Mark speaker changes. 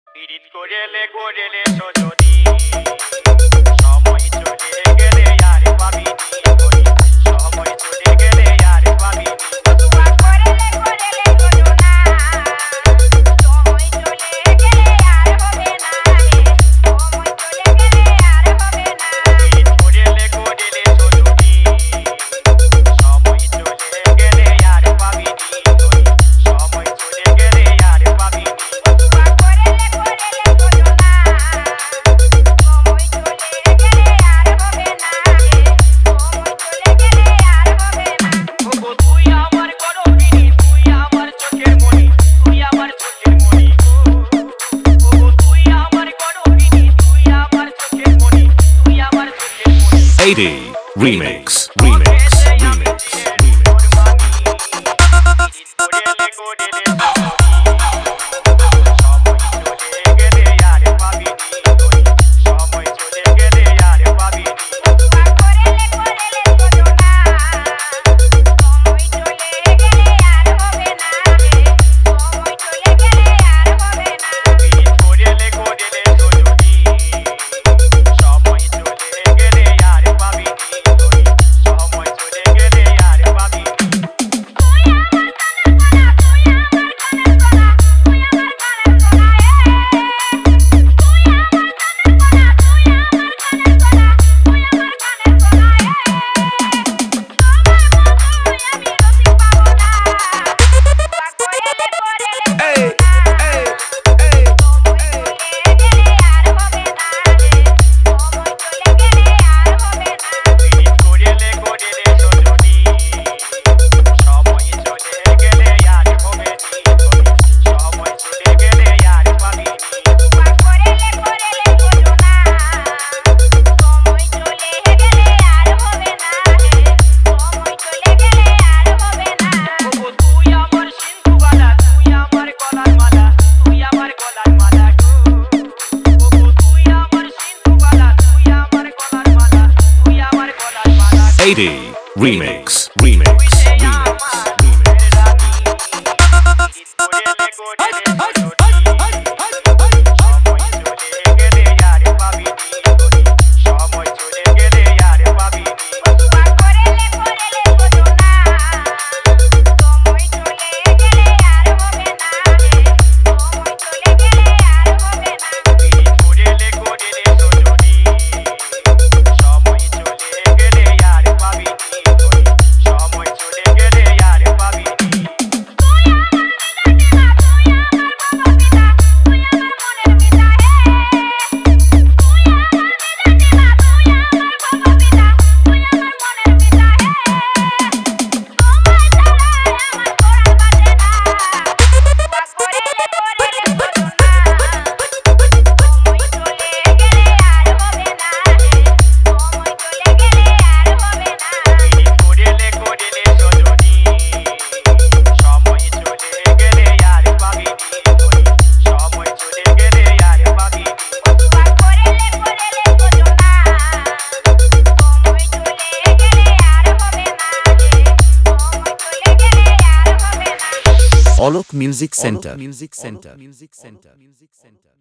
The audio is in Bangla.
Speaker 1: পীড়িত করেলে করেলে সজনী সময় চলে গেলে আর পাবিনি ওই সময় চলে গেলে আর পাবিনি
Speaker 2: তুয়া করেলে করেলে সজনা সময় চলে গেলে আর হবে না রে সময় চলে গেলে আর হবে না
Speaker 1: পীড়িত করেলে করেলে সজনী সময় চলে গেলে আর পাবিনি ওই সময় চলে গেলে আর পাবিনি
Speaker 2: তুয়া করেলে করেলে সজনা সময় চলে গেলে আর হবে না রে সময় চলে গেলে আর হবে না
Speaker 1: ওগো তুই আমার করবিনি তুই আমার চোখের মণি তুই আমার চোখের মণি ওগো তুই আমার করবিনি তুই আমার চোখের মণি তুই আমার চোখের মণি
Speaker 3: 80 Remix.
Speaker 2: তুয়া করেলে করেলে সজনা সময় চলে গেলে আর হবে না রে সময় চলে গেলে আর হবে না তুই আমার কানের সোনা তুই আমার কানের সোনা তুই আমার কানের সোনা তুই আমার কানের সোনা তুই আমার কানের সোনা তোমার মতো আমি রসিক পাবো না তুয়া করেলে করেলে
Speaker 3: Alok Music Center.